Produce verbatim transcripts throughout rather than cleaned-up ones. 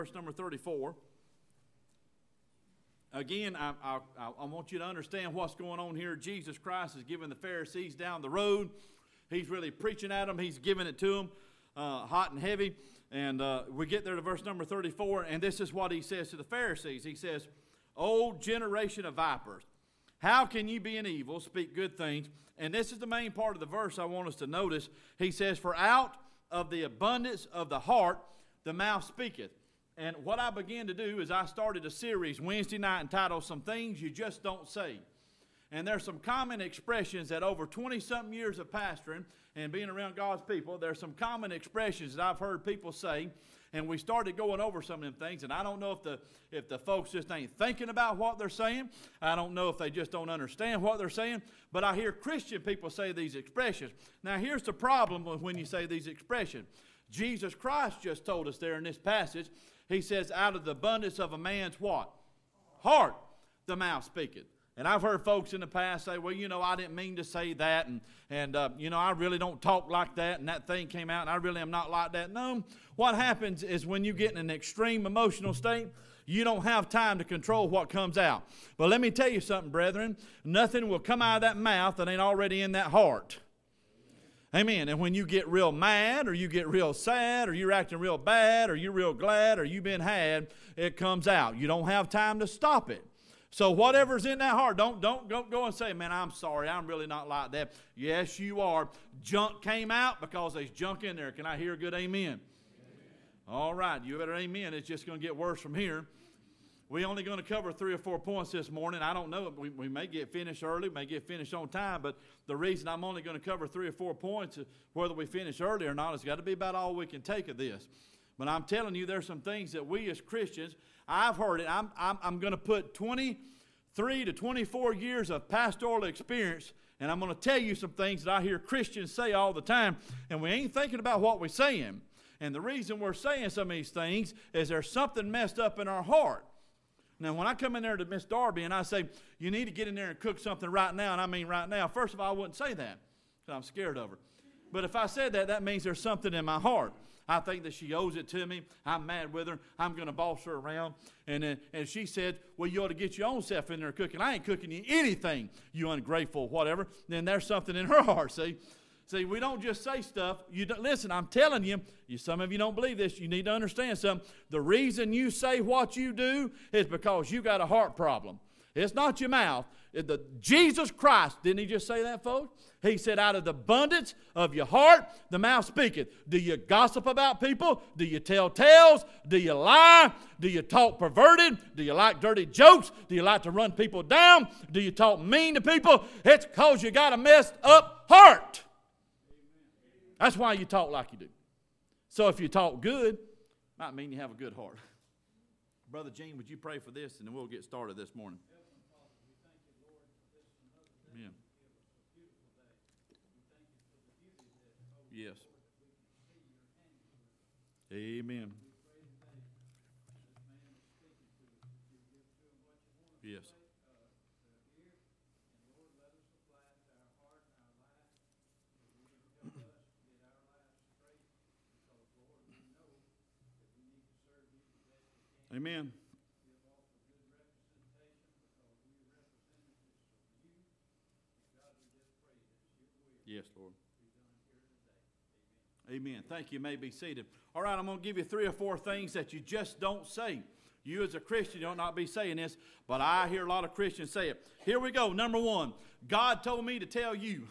Verse number thirty-four. Again, I, I, I want you to understand what's going on here. Jesus Christ is giving the Pharisees down the road. He's really preaching at them. He's giving it to them uh, hot and heavy. And uh, we get there to verse number thirty-four, and this is what he says to the Pharisees. He says, "O generation of vipers, how can ye be in evil, speak good things?" And this is the main part of the verse I want us to notice. He says, "For out of the abundance of the heart the mouth speaketh." And what I began to do is I started a series Wednesday night entitled Some Things You Just Don't Say. And there's some common expressions that over twenty-something years of pastoring and being around God's people, there's some common expressions that I've heard people say. And we started going over some of them things. And I don't know if the if the folks just ain't thinking about what they're saying. I don't know if they just don't understand what they're saying. But I hear Christian people say these expressions. Now here's the problem with when you say these expressions. Jesus Christ just told us there in this passage. He says, out of the abundance of a man's what? Heart, the mouth speaketh. And I've heard folks in the past say, well, you know, I didn't mean to say that. And, and uh, you know, I really don't talk like that. And that thing came out and I really am not like that. No, what happens is when you get in an extreme emotional state, you don't have time to control what comes out. But let me tell you something, brethren. Nothing will come out of that mouth that ain't already in that heart. Amen. And when you get real mad or you get real sad or you're acting real bad or you're real glad or you've been had, it comes out. You don't have time to stop it. So whatever's in that heart, don't, don't go, go and say, man, I'm sorry. I'm really not like that. Yes, you are. Junk came out because there's junk in there. Can I hear a good amen? Amen. All right. You better amen. It's just going to get worse from here. We're only going to cover three or four points this morning. I don't know. We, we may get finished early, may get finished on time, but the reason I'm only going to cover three or four points, whether we finish early or not, it's got to be about all we can take of this. But I'm telling you, there's some things that we as Christians, I've heard it. I'm, I'm, I'm going to put twenty-three to twenty-four years of pastoral experience, and I'm going to tell you some things that I hear Christians say all the time, and we ain't thinking about what we're saying. And the reason we're saying some of these things is there's something messed up in our heart. Now, when I come in there to Miss Darby and I say, you need to get in there and cook something right now, and I mean right now, first of all, I wouldn't say that because I'm scared of her. But if I said that, that means there's something in my heart. I think that she owes it to me. I'm mad with her. I'm going to boss her around. And then, and she said, well, you ought to get your own self in there cooking. I ain't cooking you anything, you ungrateful whatever. Then there's something in her heart, see? See, we don't just say stuff. You don't, listen, I'm telling you, you, some of you don't believe this. You need to understand something. The reason you say what you do is because you got a heart problem. It's not your mouth. It, the, Jesus Christ, didn't he just say that, folks? He said, out of the abundance of your heart, the mouth speaketh. Do you gossip about people? Do you tell tales? Do you lie? Do you talk perverted? Do you like dirty jokes? Do you like to run people down? Do you talk mean to people? It's because you got a messed up heart. That's why you talk like you do. So if you talk good, might mean you have a good heart. Brother Gene, would you pray for this, and then we'll get started this morning. Yeah. Yes. Amen. Yes. Amen. Yes, Lord. Amen. Thank you. You may be seated. All right, I'm going to give you three or four things that you just don't say. You as a Christian, you don't not be saying this, but I hear a lot of Christians say it. Here we go. Number one, God told me to tell you.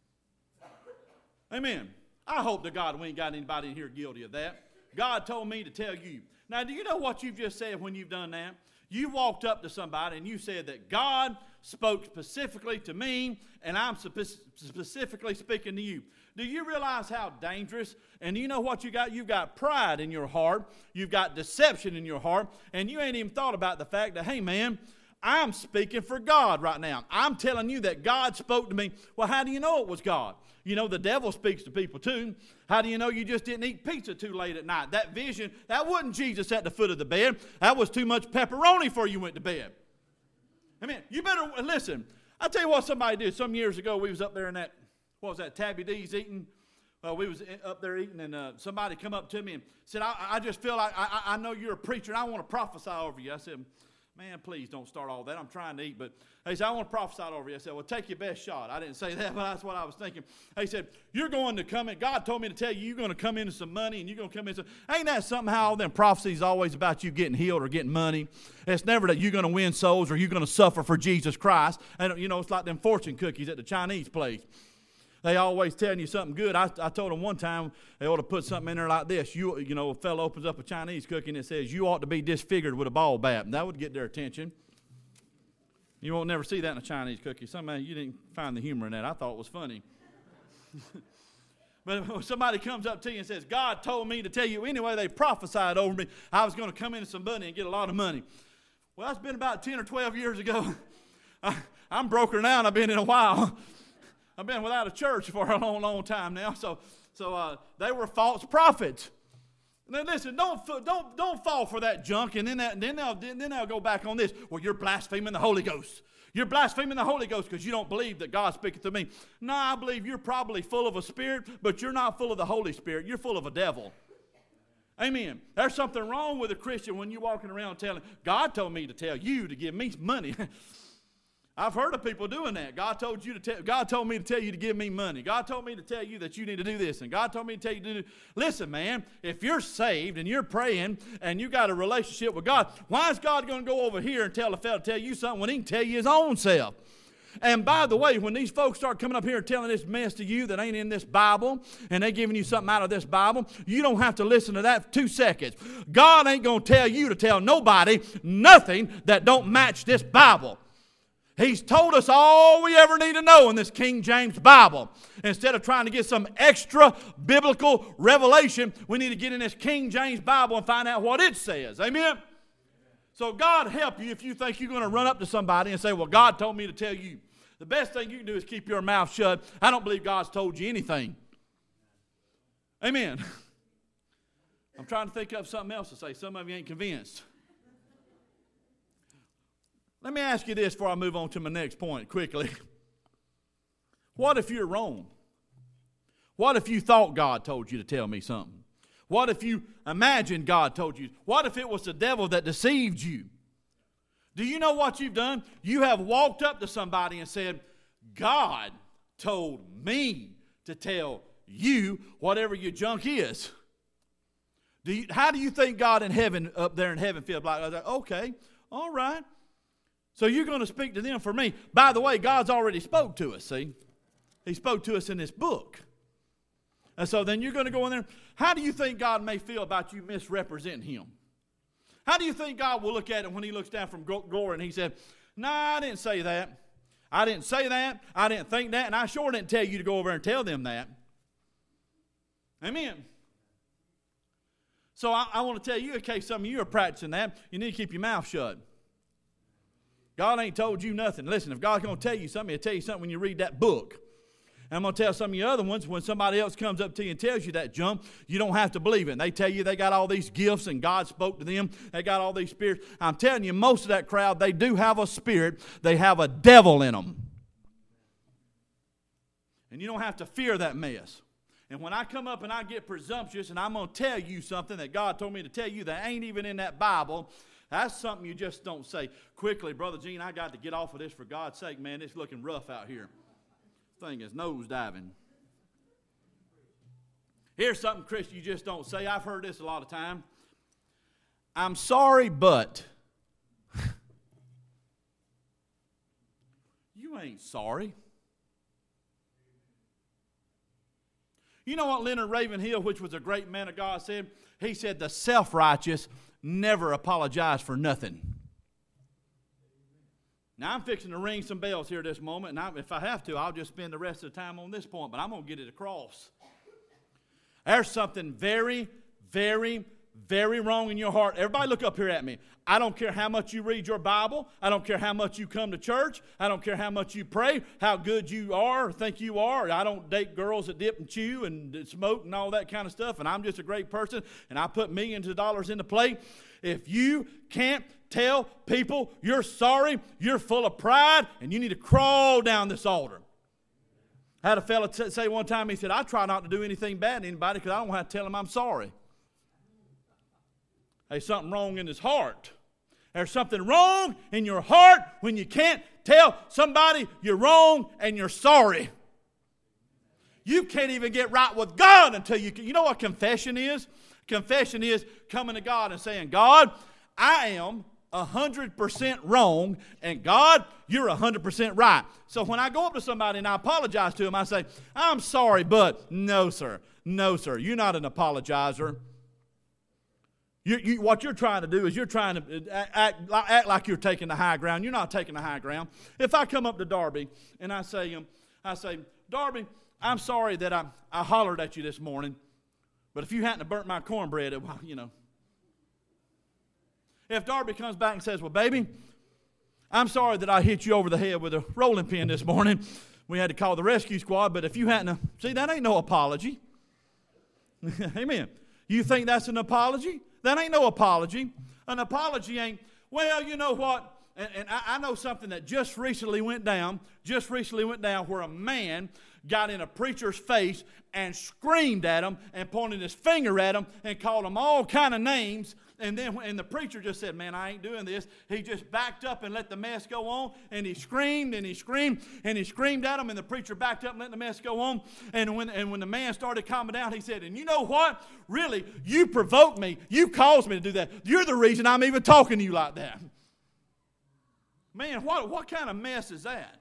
Amen. I hope to God we ain't got anybody in here guilty of that. God told me to tell you. Now, do you know what you've just said when you've done that? You walked up to somebody and you said that God spoke specifically to me, and I'm specifically speaking to you. Do you realize how dangerous? And you know what you got? You've got pride in your heart. You've got deception in your heart. And you ain't even thought about the fact that, hey, man, I'm speaking for God right now. I'm telling you that God spoke to me. Well, how do you know it was God? You know, the devil speaks to people too. How do you know you just didn't eat pizza too late at night? That vision, that wasn't Jesus at the foot of the bed. That was too much pepperoni before you went to bed. I mean, you better, listen, I'll tell you what somebody did. Some years ago, we was up there in that, what was that, Tabby D's eating Well, we was up there eating, and uh, somebody come up to me and said, I, I just feel like I, I know you're a preacher, and I want to prophesy over you. I said, man, please don't start all that. I'm trying to eat. But he said, I want to prophesy over you. I said, well, take your best shot. I didn't say that, but that's what I was thinking. He said, you're going to come in. God told me to tell you, you're going to come into some money, and you're going to come into some. Ain't that somehow then prophecies always about you getting healed or getting money? It's never that you're going to win souls or you're going to suffer for Jesus Christ. And, you know, it's like them fortune cookies at the Chinese place. They always telling you something good. I, I told them one time they ought to put something in there like this. You, you know, a fellow opens up a Chinese cookie and it says, you ought to be disfigured with a ball bat. And that would get their attention. You won't never see that in a Chinese cookie. Somehow you didn't find the humor in that. I thought it was funny. But when somebody comes up to you and says, God told me to tell you, anyway, they prophesied over me, I was going to come into some money and get a lot of money. Well, that's been about ten or twelve years ago. I, I'm broker now, and I've been in a while. I've been without a church for a long, long time now. So, so uh, they were false prophets. Now listen, don't don't don't fall for that junk, and then that, then they'll then they'll go back on this. Well, you're blaspheming the Holy Ghost. You're blaspheming the Holy Ghost because you don't believe that God speaketh to me. No, I believe you're probably full of a spirit, but you're not full of the Holy Spirit. You're full of a devil. Amen. There's something wrong with a Christian when you're walking around telling, God told me to tell you to give me money. I've heard of people doing that. God told you to tell, God told me to tell you to give me money. God told me to tell you that you need to do this. And God told me to tell you to do. Listen, man, if you're saved and you're praying and you got a relationship with God, why is God going to go over here and tell a fellow to tell you something when he can tell you his own self? And by the way, when these folks start coming up here and telling this mess to you that ain't in this Bible, and they giving you something out of this Bible, you don't have to listen to that for two seconds. God ain't going to tell you to tell nobody nothing that don't match this Bible. He's told us all we ever need to know in this King James Bible. Instead of trying to get some extra biblical revelation, we need to get in this King James Bible and find out what it says. Amen? So God help you if you think you're going to run up to somebody and say, well, God told me to tell you. The best thing you can do is keep your mouth shut. I don't believe God's told you anything. Amen. I'm trying to think of something else to say. Some of you ain't convinced. Let me ask you this before I move on to my next point quickly. What if you're wrong? What if you thought God told you to tell me something? What if you imagined God told you? What if it was the devil that deceived you? Do you know what you've done? You have walked up to somebody and said, God told me to tell you whatever your junk is. Do you, how do you think God in heaven, up there in heaven, feels like? Okay, all right. So you're going to speak to them for me. By the way, God's already spoke to us, see? He spoke to us in this book. And so then you're going to go in there. How do you think God may feel about you misrepresenting him? How do you think God will look at it when he looks down from glory and he said, no, nah, I didn't say that. I didn't say that. I didn't think that. And I sure didn't tell you to go over and tell them that. Amen. So I, I want to tell you, in case some of you are practicing that, you need to keep your mouth shut. God ain't told you nothing. Listen, if God's going to tell you something, he'll tell you something when you read that book. And I'm going to tell some of you other ones, when somebody else comes up to you and tells you that junk, you don't have to believe it. And they tell you they got all these gifts and God spoke to them. They got all these spirits. I'm telling you, most of that crowd, they do have a spirit. They have a devil in them. And you don't have to fear that mess. And when I come up and I get presumptuous and I'm going to tell you something that God told me to tell you that ain't even in that Bible, that's something you just don't say. Quickly, Brother Gene, I got to get off of this for God's sake, man. It's looking rough out here. This thing is nose diving. Here's something, Chris, you just don't say. I've heard this a lot of time. I'm sorry, but. You ain't sorry. You know what Leonard Ravenhill, which was a great man of God, said? He said, the self-righteous never apologize for nothing. Now, I'm fixing to ring some bells here this moment, and I, if I have to, I'll just spend the rest of the time on this point, but I'm going to get it across. There's something very, very, very wrong in your heart. Everybody look up here at me. I don't care how much you read your Bible. I don't care how much you come to church. I don't care how much you pray, how good you are or think you are. I don't date girls that dip and chew and smoke and all that kind of stuff, and I'm just a great person, and I put millions of dollars in the plate. If you can't tell people you're sorry, you're full of pride, and you need to crawl down this altar. I had a fella t- say one time, he said, I try not to do anything bad to anybody because I don't have to tell him I'm sorry. There's something wrong in his heart. There's something wrong in your heart when you can't tell somebody you're wrong and you're sorry. You can't even get right with God until you can. You know what confession is? Confession is coming to God and saying, God, I am one hundred percent wrong, and God, you're one hundred percent right. So when I go up to somebody and I apologize to them, I say, I'm sorry, but no, sir. No, sir. You're not an apologizer. You, you, what you're trying to do is you're trying to act, act like you're taking the high ground. You're not taking the high ground. If I come up to Darby and I say, um, I say, Darby, I'm sorry that I, I hollered at you this morning, but if you hadn't have burnt my cornbread, it, well, you know. If Darby comes back and says, well, baby, I'm sorry that I hit you over the head with a rolling pin this morning. We had to call the rescue squad, but if you hadn't, have, see, that ain't no apology. Amen. You think that's an apology? That ain't no apology. An apology ain't, well, you know what? And, and I, I know something that just recently went down, just recently went down where a man got in a preacher's face and screamed at him and pointed his finger at him and called him all kind of names. And then and the preacher just said, man, I ain't doing this. He just backed up and let the mess go on. And he screamed and he screamed and he screamed at him. And the preacher backed up and let the mess go on. And when, and when the man started calming down, he said, and you know what? Really, you provoked me. You caused me to do that. You're the reason I'm even talking to you like that. Man, what, what kind of mess is that?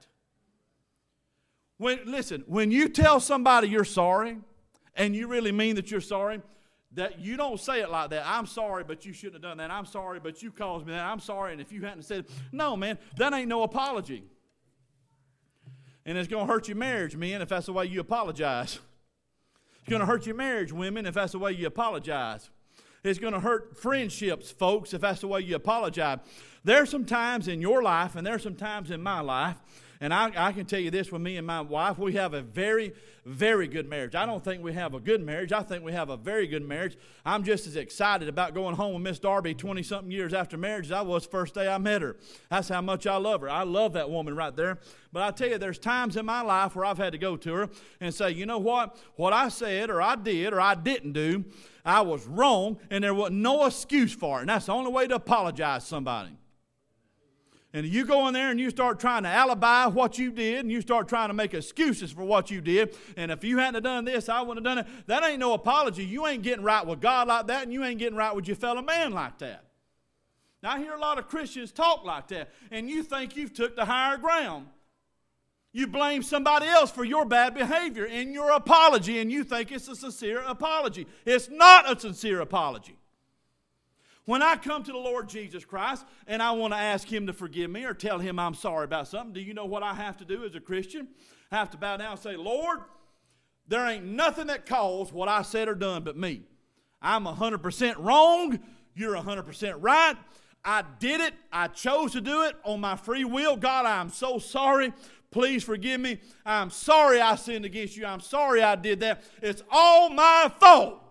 When, listen, when you tell somebody you're sorry, and you really mean that you're sorry, that you don't say it like that. I'm sorry, but you shouldn't have done that. I'm sorry, but you caused me that. I'm sorry, and if you hadn't said, no, man, that ain't no apology. And it's going to hurt your marriage, men, if that's the way you apologize. It's going to hurt your marriage, women, if that's the way you apologize. It's going to hurt friendships, folks, if that's the way you apologize. There's some times in your life, and there's some times in my life, and I, I can tell you this, with me and my wife, we have a very, very good marriage. I don't think we have a good marriage. I think we have a very good marriage. I'm just as excited about going home with Miss Darby twenty-something years after marriage as I was the first day I met her. That's how much I love her. I love that woman right there. But I tell you, there's times in my life where I've had to go to her and say, you know what? What I said or I did or I didn't do, I was wrong, and there was no excuse for it. And that's the only way to apologize to somebody. And you go in there and you start trying to alibi what you did, and you start trying to make excuses for what you did. And if you hadn't have done this, I wouldn't have done it. That ain't no apology. You ain't getting right with God like that, and you ain't getting right with your fellow man like that. Now, I hear a lot of Christians talk like that, and you think you've took the higher ground. You blame somebody else for your bad behavior in your apology, and you think it's a sincere apology. It's not a sincere apology. When I come to the Lord Jesus Christ and I want to ask Him to forgive me or tell Him I'm sorry about something, do you know what I have to do as a Christian? I have to bow down and say, Lord, there ain't nothing that caused what I said or done but me. I'm one hundred percent wrong. You're one hundred percent right. I did it. I chose to do it on my free will. God, I'm so sorry. Please forgive me. I'm sorry I sinned against you. I'm sorry I did that. It's all my fault.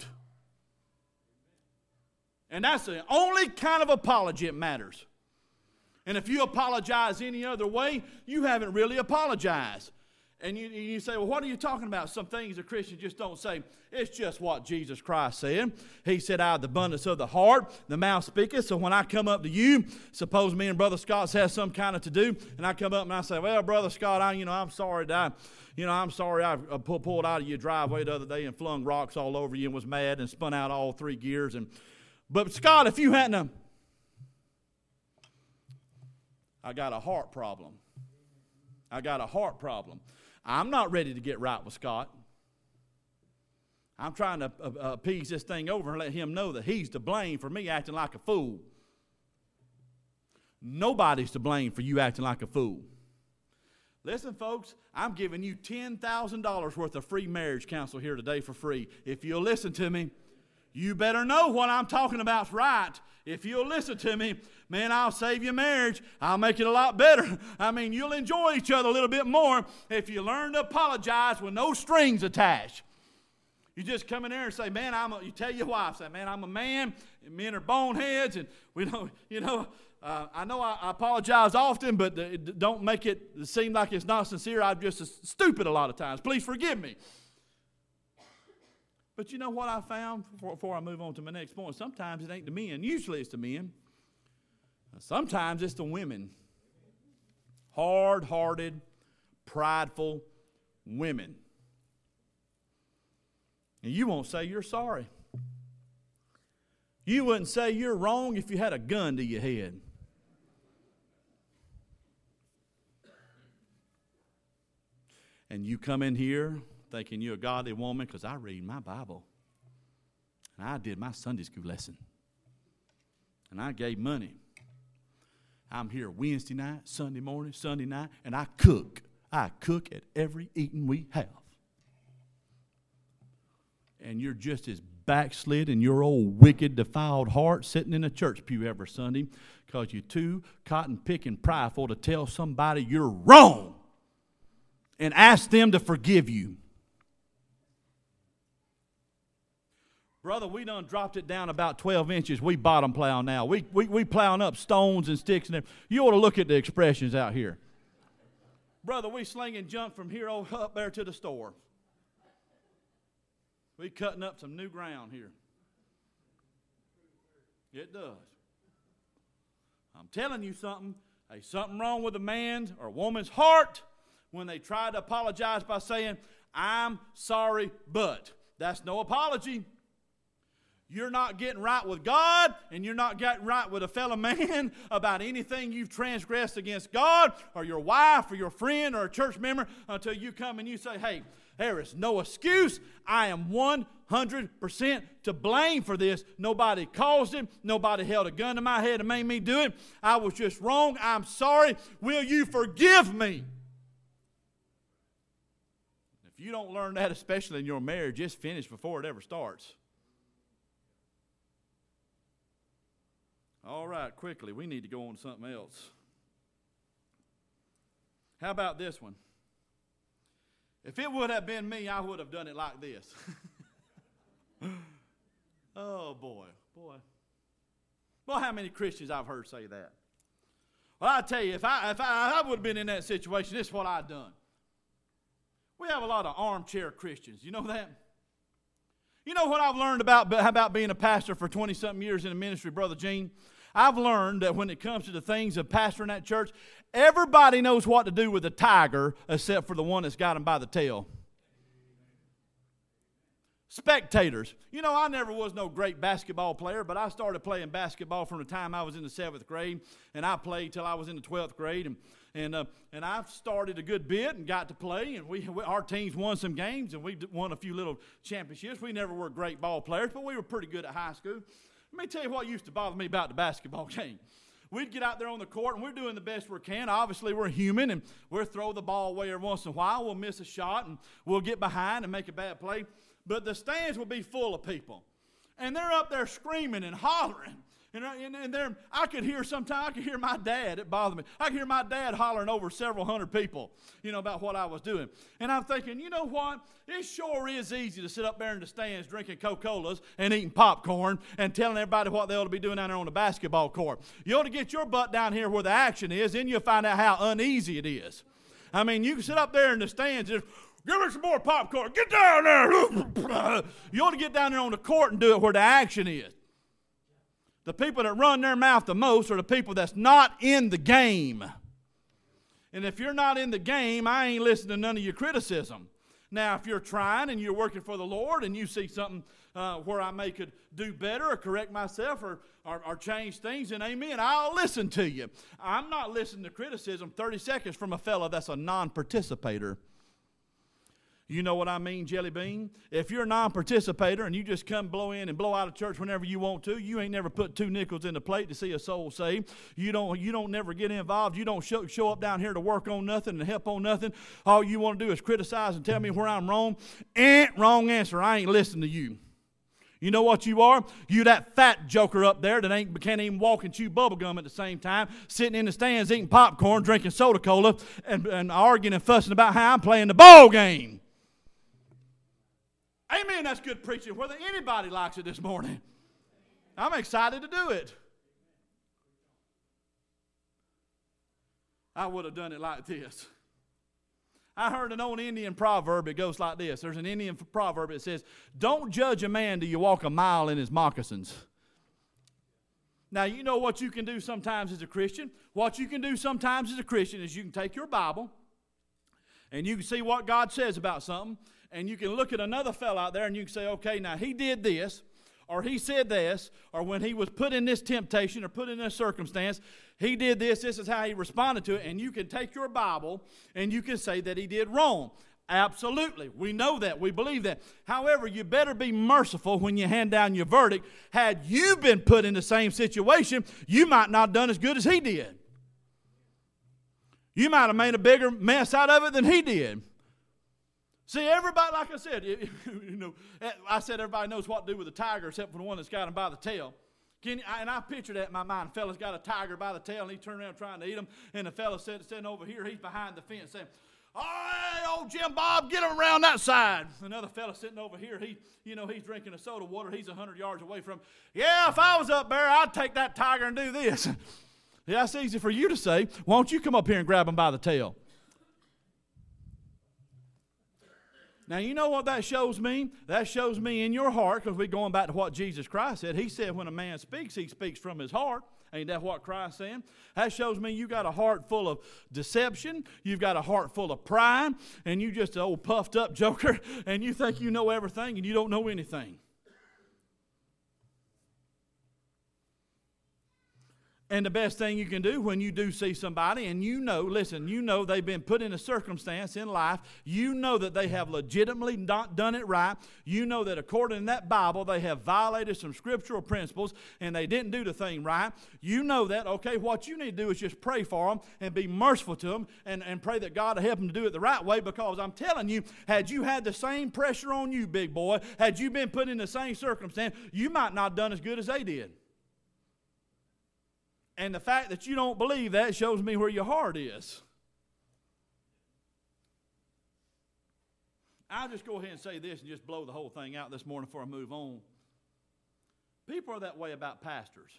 And that's the only kind of apology that matters. And if you apologize any other way, you haven't really apologized. And you, you say, well, what are you talking about? Some things the Christians just don't say. It's just what Jesus Christ said. He said, out of the abundance of the heart, the mouth speaketh. So when I come up to you, suppose me and Brother Scott has some kind of to do, and I come up and I say, well, Brother Scott, I, you know, I'm sorry that I, you know, I'm sorry I pulled, pulled out of your driveway the other day and flung rocks all over you and was mad and spun out all three gears. And But Scott, if you hadn't, a, I got a heart problem. I got a heart problem. I'm not ready to get right with Scott. I'm trying to uh, appease this thing over and let him know that he's to blame for me acting like a fool. Nobody's to blame for you acting like a fool. Listen, folks, I'm giving you ten thousand dollars worth of free marriage counsel here today for free. If you'll listen to me, you better know what I'm talking about's right. If you'll listen to me, man, I'll save your marriage. I'll make it a lot better. I mean, you'll enjoy each other a little bit more if you learn to apologize with no strings attached. You just come in there and say, man, I'm a, you tell your wife, say, man, I'm a man, and men are boneheads, and we don't, you know, uh, I know I, I apologize often, but uh, don't make it seem like it's not sincere. I'm just stupid a lot of times. Please forgive me. But you know what I found before, before I move on to my next point? Sometimes it ain't the men. Usually it's the men. Sometimes it's the women. Hard-hearted, prideful women. And you won't say you're sorry. You wouldn't say you're wrong if you had a gun to your head. And you come in here thinking you're a godly woman because I read my Bible. And I did my Sunday school lesson. And I gave money. I'm here Wednesday night, Sunday morning, Sunday night, and I cook. I cook at every eating we have. And you're just as backslid in your old wicked, defiled heart sitting in a church pew every Sunday because you're too cotton-picking prideful to tell somebody you're wrong and ask them to forgive you. Brother, we done dropped it down about twelve inches. We bottom plow now. We, we, we plowing up stones and sticks. and everything. You ought to look at the expressions out here. Brother, we slinging junk from here up there to the store. We cutting up some new ground here. It does. I'm telling you something. There's something wrong with a man's or a woman's heart when they try to apologize by saying, I'm sorry, but. That's no apology. You're not getting right with God, and you're not getting right with a fellow man about anything you've transgressed against God or your wife or your friend or a church member until you come and you say, hey, there is no excuse. I am one hundred percent to blame for this. Nobody caused it. Nobody held a gun to my head and made me do it. I was just wrong. I'm sorry. Will you forgive me? If you don't learn that, especially in your marriage, it's finished before it ever starts. All right, quickly, we need to go on to something else. How about this one? If it would have been me, I would have done it like this. Oh, boy, boy. Well, how many Christians I've heard say that? Well, I tell you, if I if I, I would have been in that situation, this is what I'd done. We have a lot of armchair Christians. You know that? You know what I've learned about, about being a pastor for twenty-something years in the ministry, Brother Gene? I've learned that when it comes to the things of pastoring that church, everybody knows what to do with a tiger except for the one that's got him by the tail. Spectators. You know, I never was no great basketball player, but I started playing basketball from the time I was in the seventh grade, and I played till I was in the twelfth grade, and and uh, and I've started a good bit and got to play, and we, we our teams won some games, and we won a few little championships. We never were great ball players, but we were pretty good at high school. Let me tell you what used to bother me about the basketball game. We'd get out there on the court, and we're doing the best we can. Obviously, we're human, and we'll throw the ball away every once in a while. We'll miss a shot, and we'll get behind and make a bad play. But the stands will be full of people. And they're up there screaming and hollering. And, and, and they're, I could hear sometimes, I could hear my dad, it bothered me. I could hear my dad hollering over several hundred people, you know, about what I was doing. And I'm thinking, you know what? It sure is easy to sit up there in the stands drinking Coca-Colas and eating popcorn and telling everybody what they ought to be doing down there on the basketball court. You ought to get your butt down here where the action is, then you'll find out how uneasy it is. I mean, you can sit up there in the stands and just, give me some more popcorn. Get down there. You ought to get down there on the court and do it where the action is. The people that run their mouth the most are the people that's not in the game. And if you're not in the game, I ain't listening to none of your criticism. Now, if you're trying and you're working for the Lord and you see something uh, where I may could do better or correct myself or, or, or change things, then amen, I'll listen to you. I'm not listening to criticism thirty seconds from a fellow that's a non-participator. You know what I mean, Jelly Bean? If you're a non-participator and you just come blow in and blow out of church whenever you want to, you ain't never put two nickels in the plate to see a soul saved. You don't you don't never get involved. You don't show, show up down here to work on nothing and help on nothing. All you want to do is criticize and tell me where I'm wrong. Eh, wrong answer. I ain't listening to you. You know what you are? You that fat joker up there that ain't can't even walk and chew bubble gum at the same time, sitting in the stands eating popcorn, drinking soda cola, and, and arguing and fussing about how I'm playing the ball game. Amen, that's good preaching, whether anybody likes it this morning. I'm excited to do it. I would have done it like this. I heard an old Indian proverb. It goes like this. There's an Indian proverb that says, don't judge a man till you walk a mile in his moccasins. Now, you know what you can do sometimes as a Christian? What you can do sometimes as a Christian is you can take your Bible and you can see what God says about something, and you can look at another fellow out there and you can say, okay, now he did this, or he said this, or when he was put in this temptation or put in this circumstance, he did this, this is how he responded to it, and you can take your Bible and you can say that he did wrong. Absolutely. We know that. We believe that. However, you better be merciful when you hand down your verdict. Had you been put in the same situation, you might not have done as good as he did. You might have made a bigger mess out of it than he did. See, everybody, like I said, you know, I said everybody knows what to do with a tiger except for the one that's got him by the tail. Can you, and I picture that in my mind. A fella's got a tiger by the tail, and he turned around trying to eat him, and the fella sitting over here, he's behind the fence saying, hey, old Jim Bob, get him around that side. Another fella sitting over here, he, you know, he's drinking a soda water. He's one hundred yards away from him. Yeah, if I was up there, I'd take that tiger and do this. Yeah, that's easy for you to say. Why don't you come up here and grab him by the tail? Now, you know what that shows me? That shows me in your heart, because we're going back to what Jesus Christ said. He said when a man speaks, he speaks from his heart. Ain't that what Christ said? That shows me you got a heart full of deception. You've got a heart full of pride. And you just an old puffed up joker. And you think you know everything and you don't know anything. And the best thing you can do when you do see somebody and you know, listen, you know they've been put in a circumstance in life. You know that they have legitimately not done it right. You know that according to that Bible, they have violated some scriptural principles and they didn't do the thing right. You know that, okay, what you need to do is just pray for them and be merciful to them and, and pray that God will help them to do it the right way, because I'm telling you, had you had the same pressure on you, big boy, had you been put in the same circumstance, you might not have done as good as they did. And the fact that you don't believe that shows me where your heart is. I'll just go ahead and say this and just blow the whole thing out this morning before I move on. People are that way about pastors.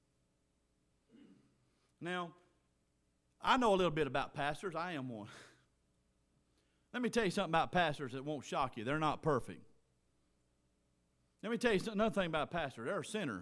Now, I know a little bit about pastors. I am one. Let me tell you something about pastors that won't shock you. They're not perfect. Let me tell you another thing about pastors. They're a sinner.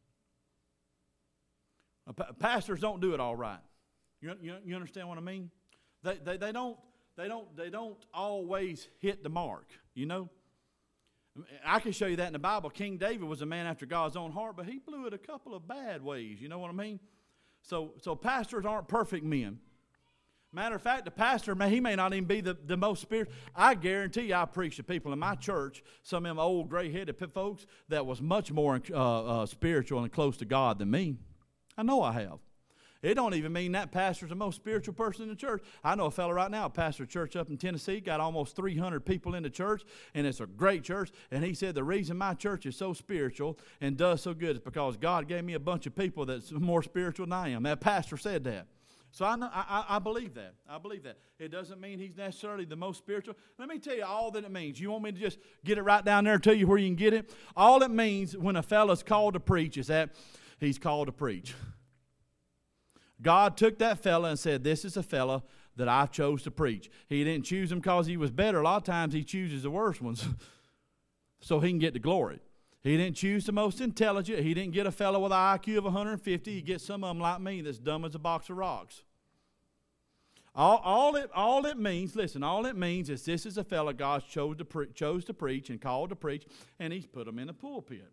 Pastors don't do it all right. You, you, you understand what I mean? They, they, they, don't, they, don't, they don't always hit the mark, you know? I can show you that in the Bible. King David was a man after God's own heart, but he blew it a couple of bad ways, you know what I mean? So, so pastors aren't perfect men. Matter of fact, the pastor, man, he may not even be the, the most spiritual. I guarantee you I preach to people in my church, some of them old gray-headed folks, that was much more uh, uh, spiritual and close to God than me. I know I have. It don't even mean that pastor's the most spiritual person in the church. I know a fellow right now, a pastor of church up in Tennessee, got almost three hundred people in the church, and it's a great church. And he said the reason my church is so spiritual and does so good is because God gave me a bunch of people that's more spiritual than I am. That pastor said that. So I, know, I, I believe that. I believe that. It doesn't mean he's necessarily the most spiritual. Let me tell you all that it means. You want me to just get it right down there and tell you where you can get it? All it means when a fellow's called to preach is that he's called to preach. God took that fella and said, this is a fella that I chose to preach. He didn't choose him because he was better. A lot of times he chooses the worst ones so he can get the glory. He didn't choose the most intelligent. He didn't get a fellow with an I Q of one hundred fifty. He gets some of them like me that's dumb as a box of rocks. All, all, it, all it means, listen, all it means is this is a fella God chose to, pre- chose to preach and called to preach, and he's put him in a pulpit.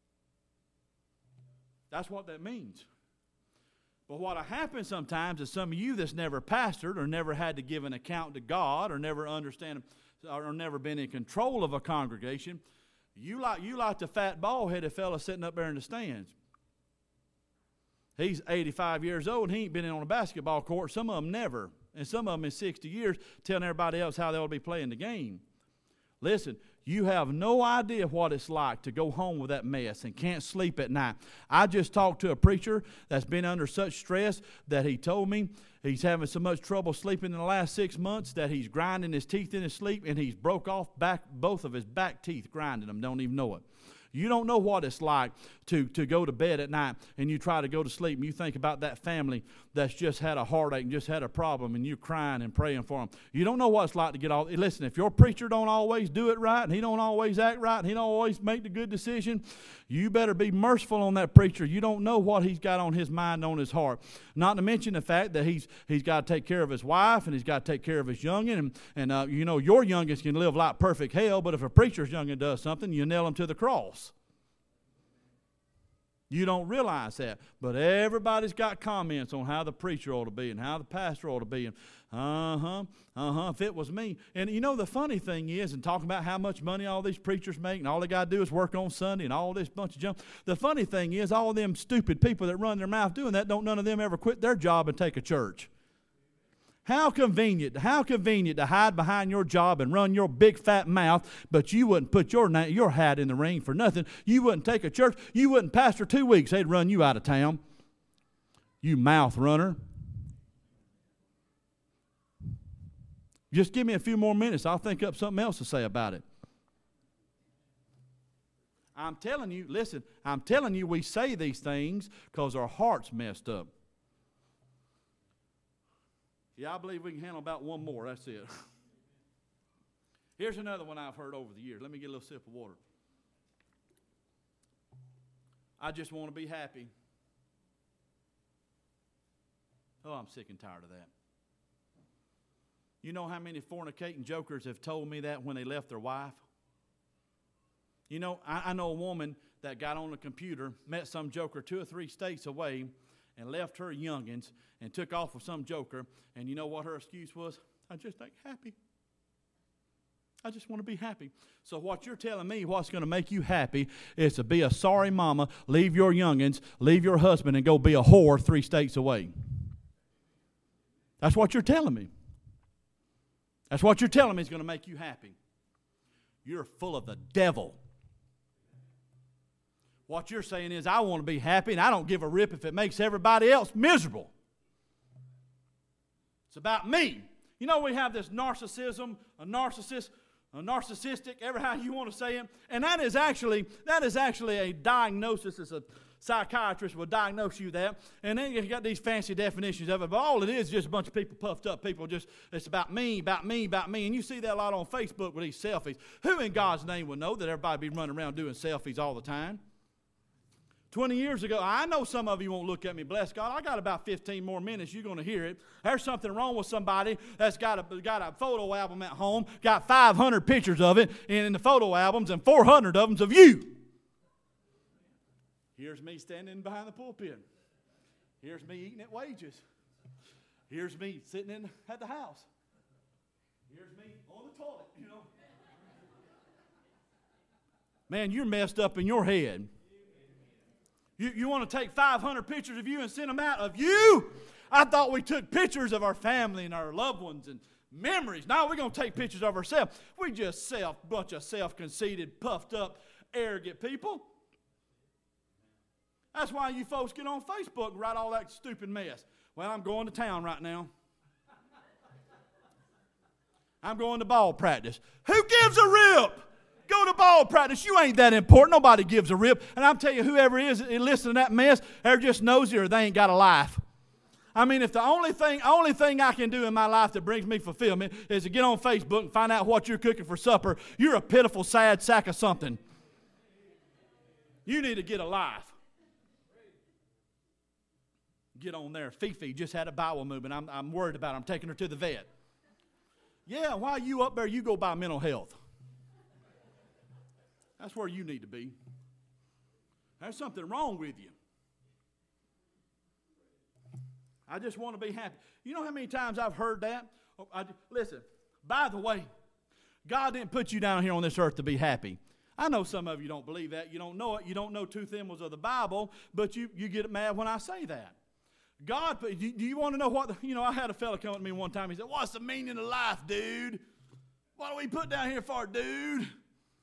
That's what that means. But what happens sometimes is some of you that's never pastored or never had to give an account to God or never understand or never been in control of a congregation, you like you like the fat bald-headed fella sitting up there in the stands. He's eighty-five years old and he ain't been in on a basketball court. Some of them never. And some of them in sixty years telling everybody else how they ought to be playing the game. Listen, You have no idea what it's like to go home with that mess and can't sleep at night. I just talked to a preacher that's been under such stress that he told me he's having so much trouble sleeping in the last six months that he's grinding his teeth in his sleep, and he's broke off back both of his back teeth grinding them, don't even know it. You don't know what it's like to, to go to bed at night and you try to go to sleep and you think about that family that's just had a heartache and just had a problem and you're crying and praying for them. You don't know what it's like to get all. Listen, if your preacher don't always do it right and he don't always act right and he don't always make the good decision, you better be merciful on that preacher. You don't know what he's got on his mind, on his heart. Not to mention the fact that he's he's got to take care of his wife and he's got to take care of his youngin'. And, and uh, you know, your youngest can live like perfect hell, but if a preacher's youngin' does something, you nail him to the cross. You don't realize that. But everybody's got comments on how the preacher ought to be and how the pastor ought to be. And uh-huh, uh-huh, if it was me. And you know, the funny thing is, and talking about how much money all these preachers make and all they got to do is work on Sunday and all this bunch of junk. The funny thing is, all them stupid people that run their mouth doing that, don't none of them ever quit their job and take a church. How convenient, how convenient to hide behind your job and run your big fat mouth, but you wouldn't put your na- your hat in the ring for nothing. You wouldn't take a church. You wouldn't pastor two weeks. They'd run you out of town. You mouth runner. Just give me a few more minutes. I'll think up something else to say about it. I'm telling you, listen, I'm telling you we say these things because our heart's messed up. Yeah, I believe we can handle about one more. That's it. Here's another one I've heard over the years. Let me get a little sip of water. I just want to be happy. Oh, I'm sick and tired of that. You know how many fornicating jokers have told me that when they left their wife? You know, I, I know a woman that got on the computer, met some joker two or three states away, and left her youngins and took off with some joker. And you know what her excuse was? I just ain't happy. I just want to be happy. So what you're telling me, what's going to make you happy is to be a sorry mama, leave your youngins, leave your husband, and go be a whore three states away. That's what you're telling me. That's what you're telling me is going to make you happy. You're full of the devil. What you're saying is, I want to be happy, and I don't give a rip if it makes everybody else miserable. It's about me. You know, we have this narcissism, a narcissist, a narcissistic, ever how you want to say it, and that is actually that is actually a diagnosis. It's a psychiatrist will diagnose you that, and then you've got these fancy definitions of it, but all it is is just a bunch of people puffed up. People just, it's about me, about me, about me, and you see that a lot on Facebook with these selfies. Who in God's name would know that everybody be running around doing selfies all the time? twenty years ago, I know some of you won't look at me, bless God. I got about fifteen more minutes. You're going to hear it. There's something wrong with somebody that's got a, got a photo album at home, got five hundred pictures of it in the photo albums, and four hundred of them's of you. Here's me standing behind the pulpit. Here's me eating at wages. Here's me sitting in at the house. Here's me on the toilet, you know. Man, you're messed up in your head. You, you want to take five hundred pictures of you and send them out of you? I thought we took pictures of our family and our loved ones and memories. Now we're going to take pictures of ourselves. We just self, bunch of self-conceited, puffed up, arrogant people. That's why you folks get on Facebook and write all that stupid mess. Well, I'm going to town right now. I'm going to ball practice. Who gives a rip? Go to ball practice. You ain't that important. Nobody gives a rip. And I'm telling you, whoever is listening to that mess, they're just nosy or they ain't got a life. I mean, if the only thing, only thing I can do in my life that brings me fulfillment is to get on Facebook and find out what you're cooking for supper, you're a pitiful, sad sack of something. You need to get a life. Get on there. Fifi just had a bowel movement. I'm, I'm worried about her. I'm taking her to the vet. Yeah, while you up there, you go by mental health. That's where you need to be. There's something wrong with you. I just want to be happy. You know how many times I've heard that? Oh, I, listen, by the way, God didn't put you down here on this earth to be happy. I know some of you don't believe that. You don't know it. You don't know two thymos of the Bible, but you, you get mad when I say that. God, do you want to know what, the, you know, I had a fella come to me one time. He said, what's the meaning of life, dude? What are we put down here for, dude?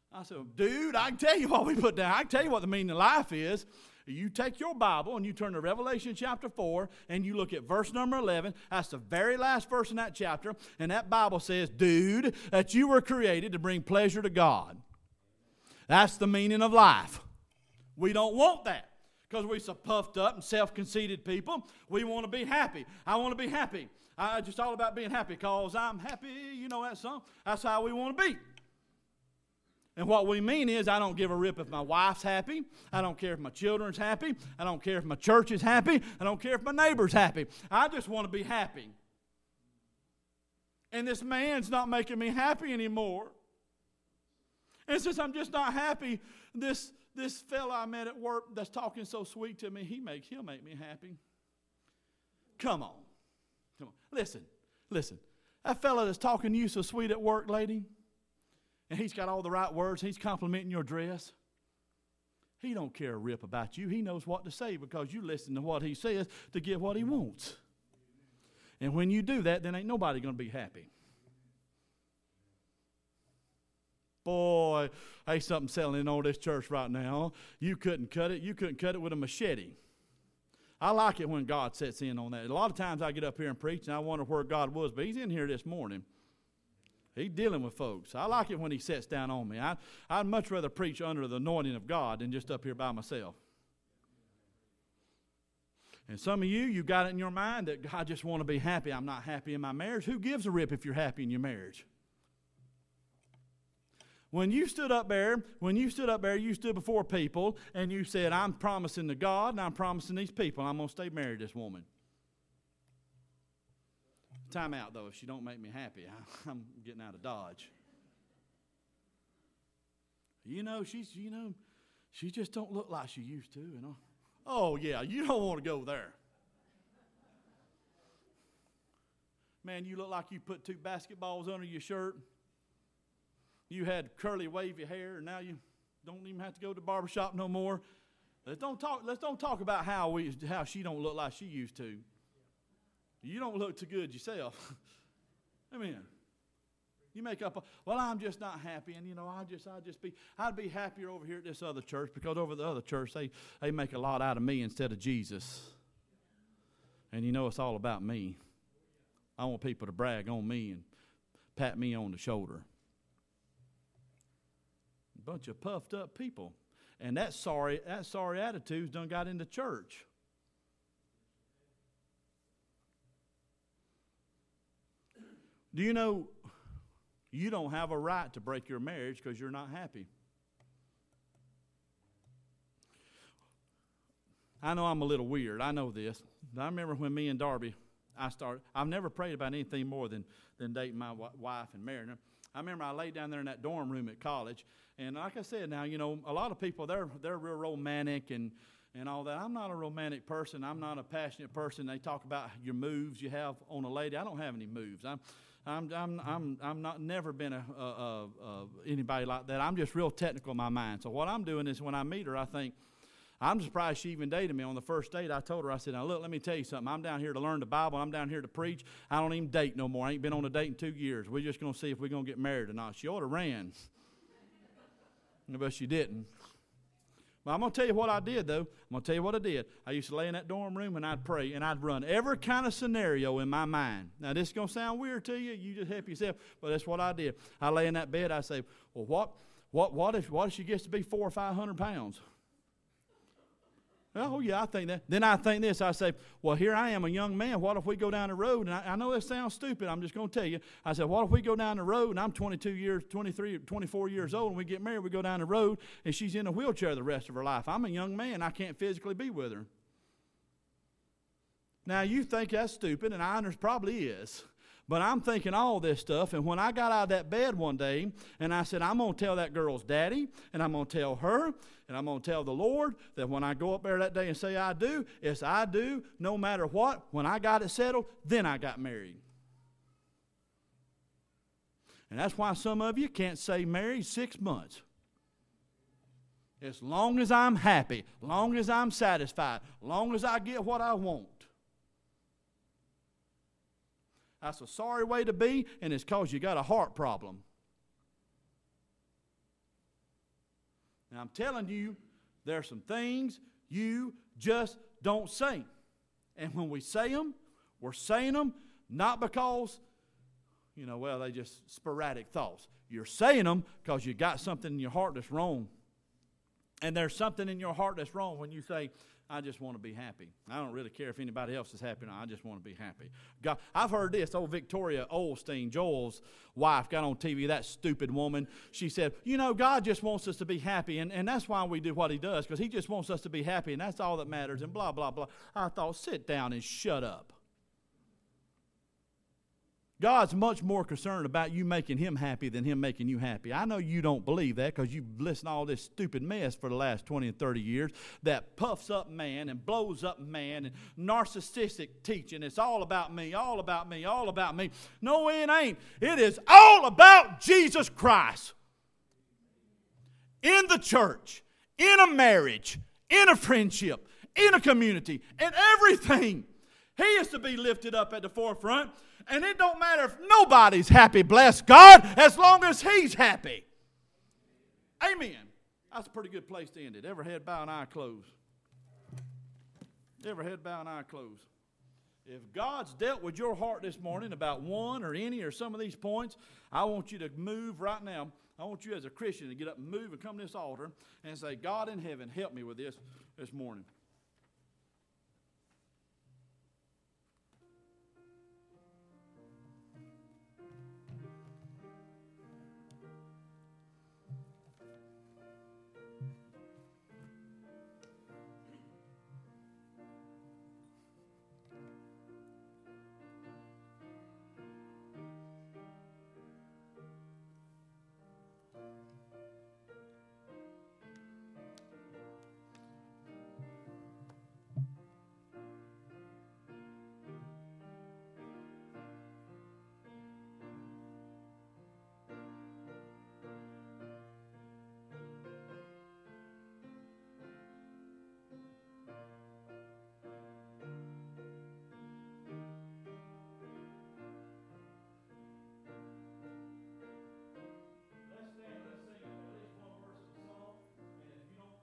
I said, dude, I can tell you what we put down. I can tell you what the meaning of life is. You take your Bible and you turn to Revelation chapter four and you look at verse number eleven. That's the very last verse in that chapter. And that Bible says, dude, that you were created to bring pleasure to God. That's the meaning of life. We don't want that because we're so puffed up and self-conceited people. We want to be happy. I want to be happy. I just all about being happy because I'm happy. You know that song? That's how we want to be. And what we mean is I don't give a rip if my wife's happy. I don't care if my children's happy. I don't care if my church is happy. I don't care if my neighbor's happy. I just want to be happy. And this man's not making me happy anymore. And since I'm just not happy, this, this fella I met at work that's talking so sweet to me, he makes, he'll make me happy. Come on. Come on. Listen. Listen. That fella that's talking to you so sweet at work, lady, and he's got all the right words. He's complimenting your dress. He don't care a rip about you. He knows what to say because you listen to what he says to get what he wants. And when you do that, then ain't nobody going to be happy. Boy, hey, something selling in on this church right now. You couldn't cut it. You couldn't cut it with a machete. I like it when God sets in on that. A lot of times I get up here and preach and I wonder where God was, but he's in here this morning. He's dealing with folks. I like it when he sets down on me. I, I'd much rather preach under the anointing of God than just up here by myself. And some of you, you got it in your mind that I just want to be happy. I'm not happy in my marriage. Who gives a rip if you're happy in your marriage? When you stood up there, when you stood up there, you stood before people and you said, I'm promising to God and I'm promising these people I'm going to stay married to this woman. Time out, though. If she don't make me happy, I'm getting out of Dodge. You know, she's, you know, she just don't look like she used to, you know. Oh, yeah, you don't want to go there. Man, you look like you put two basketballs under your shirt. You had curly, wavy hair, and now you don't even have to go to the barbershop no more. Let's don't talk, let's don't talk about how, we, how she don't look like she used to. You don't look too good yourself. Amen. You make up, a, well, I'm just not happy, and you know, I just, I just be, I'd be happier over here at this other church because over the other church they, they make a lot out of me instead of Jesus. And you know, it's all about me. I want people to brag on me and pat me on the shoulder. A bunch of puffed up people, and that sorry, that sorry attitude's done got into church. Do you know you don't have a right to break your marriage because you're not happy? I know I'm a little weird. I know this. I remember when me and Darby, I started, I've never prayed about anything more than, than dating my wife and marrying her. I remember I laid down there in that dorm room at college, and like I said now, you know, a lot of people, they're, they're real romantic and, and all that. I'm not a romantic person. I'm not a passionate person. They talk about your moves you have on a lady. I don't have any moves. I'm I'm I'm I'm I'm not never been a, a, a, a anybody like that. I'm just real technical in my mind. So what I'm doing is when I meet her, I think, I'm surprised she even dated me. On the first date, I told her, I said, now look, let me tell you something. I'm down here to learn the Bible. I'm down here to preach. I don't even date no more. I ain't been on a date in two years. We're just going to see if we're going to get married or not. She ought to ran. But she didn't. But I'm going to tell you what I did, though. I'm going to tell you what I did. I used to lay in that dorm room, and I'd pray, and I'd run every kind of scenario in my mind. Now, this is going to sound weird to you. You just help yourself. But that's what I did. I lay in that bed. I say, well, what, what, what, if, what if she gets to be four or five hundred pounds? Oh, yeah, I think that. Then I think this. I say, well, here I am, a young man. What if we go down the road? And I, I know it sounds stupid. I'm just going to tell you. I said, what if we go down the road, and I'm twenty-two years, twenty-three, twenty-four years old, and we get married, we go down the road, and she's in a wheelchair the rest of her life. I'm a young man. I can't physically be with her. Now, you think that's stupid, and I understand probably is. But I'm thinking all this stuff, and when I got out of that bed one day, and I said, I'm going to tell that girl's daddy, and I'm going to tell her, and I'm going to tell the Lord that when I go up there that day and say I do, it's I do, no matter what. When I got it settled, then I got married. And that's why some of you can't say married six months. As long as I'm happy, long as I'm satisfied, long as I get what I want. That's a sorry way to be, and it's because you got a heart problem. Now, I'm telling you, there are some things you just don't say. And when we say them, we're saying them not because, you know, well, they just sporadic thoughts. You're saying them because you got something in your heart that's wrong. And there's something in your heart that's wrong when you say, I just want to be happy. I don't really care if anybody else is happy or not. I just want to be happy. God, I've heard this. Old Victoria Olstein, Joel's wife, got on T V, that stupid woman. She said, you know, God just wants us to be happy, and, and that's why we do what he does, because he just wants us to be happy, and that's all that matters, and blah, blah, blah. I thought, sit down and shut up. God's much more concerned about you making him happy than him making you happy. I know you don't believe that because you've listened to all this stupid mess for the last twenty and thirty years that puffs up man and blows up man and narcissistic teaching. It's all about me, all about me, all about me. No, it ain't. It is all about Jesus Christ. In the church, in a marriage, in a friendship, in a community, in everything. He is to be lifted up at the forefront. And it don't matter if nobody's happy, bless God, as long as he's happy. Amen. That's a pretty good place to end it. Every head bow and eye closed. Every head bow and eye closed. If God's dealt with your heart this morning about one or any or some of these points, I want you to move right now. I want you as a Christian to get up and move and come to this altar and say, God in heaven, help me with this this morning.